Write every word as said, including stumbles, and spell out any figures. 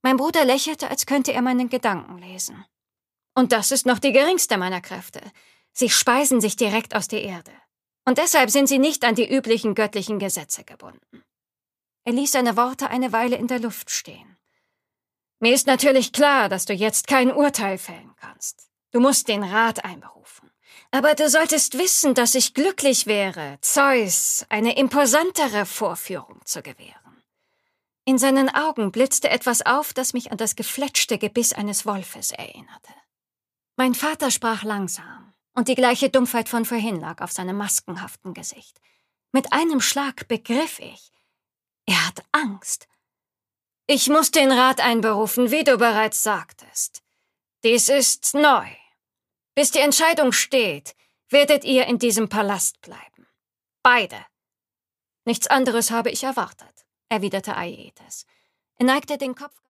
Mein Bruder lächelte, als könnte er meinen Gedanken lesen. Und das ist noch die geringste meiner Kräfte. Sie speisen sich direkt aus der Erde. Und deshalb sind sie nicht an die üblichen göttlichen Gesetze gebunden. Er ließ seine Worte eine Weile in der Luft stehen. Mir ist natürlich klar, dass du jetzt kein Urteil fällen kannst. Du musst den Rat einberufen. Aber du solltest wissen, dass ich glücklich wäre, Zeus eine imposantere Vorführung zu gewähren. In seinen Augen blitzte etwas auf, das mich an das gefletschte Gebiss eines Wolfes erinnerte. Mein Vater sprach langsam, und die gleiche Dumpfheit von vorhin lag auf seinem maskenhaften Gesicht. Mit einem Schlag begriff ich, er hat Angst. Ich muss den Rat einberufen, wie du bereits sagtest. Dies ist neu. Bis die Entscheidung steht, werdet ihr in diesem Palast bleiben. Beide. Nichts anderes habe ich erwartet, erwiderte Aietes. Er neigte den Kopf